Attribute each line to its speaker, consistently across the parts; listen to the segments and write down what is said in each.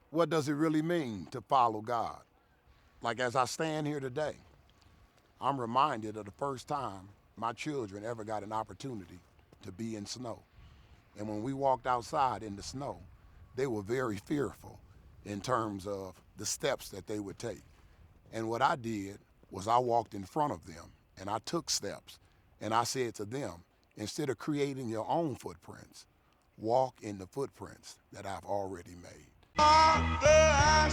Speaker 1: What does it really mean to follow God? Like as I stand here today, I'm reminded of the first time my children ever got an opportunity to be in snow. And when we walked outside in the snow, they were very fearful in terms of the steps that they would take. And what I did was I walked in front of them and I took steps and I said to them, instead of creating your own footprints, walk in the footprints that I've already made.
Speaker 2: Father, I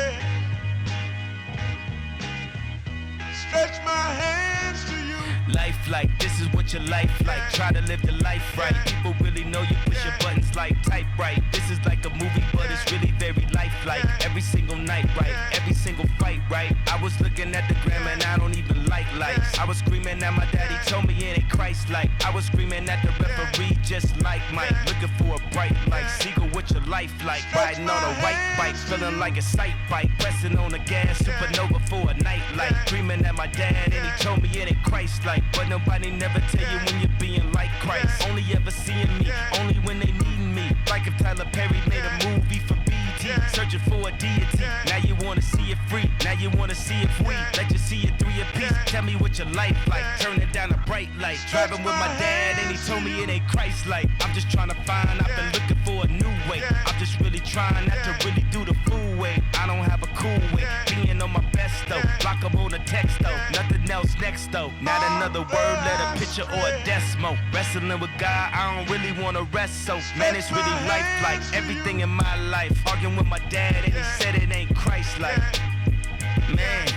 Speaker 2: stretch my hands to you.
Speaker 3: Life like, this is what your life like. Try to live the life right. People really know you push your buttons like type right. This is like a movie, but it's really very lifelike. Every single night, right? Every single fight, right? I was looking at the gram and I don't even like lights. I was screaming at my daddy, told me it ain't Christ-like. I was screaming at the referee, just like Mike. Looking for a bright light. Seagull, what your life like? Riding on a white bike, feeling like a sight bike. Pressing on the gas, supernova for a night light. Dreaming at my dad and he told me it ain't Christ-like. But nobody never tell you when you're being like Christ. Only ever seeing me, only when they needin' me. Like if Tyler Perry made a movie for BT, searching for a deity. Now you wanna see it free, now you wanna see if we let you see it through your piece. Tell me what your life like, turning down a bright light. Driving with my dad and he told me it ain't Christ-like. I'm just trying to find, I've been looking for a new way. I'm just really trying not to really do the fool way. I don't have a cool way, being on my best though. Block up on a text though, nothing else next though. Not another word, let a picture or a decimal. Wrestling with God, I don't really wanna rest so. Man, it's really life like everything in my life. Arguing with my dad and he said it ain't Christ-like. Man.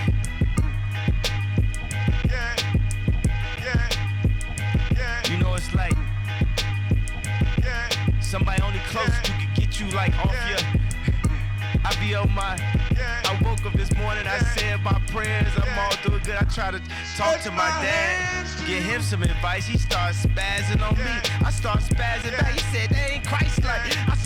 Speaker 3: You know it's like somebody only close you can get you like off your. I be on my. I woke up this morning, I said my prayers, I'm all doing good. I try to talk to my dad, get him some advice. He starts spazzing on me. I start spazzing back. He said, they ain't Christ-like. I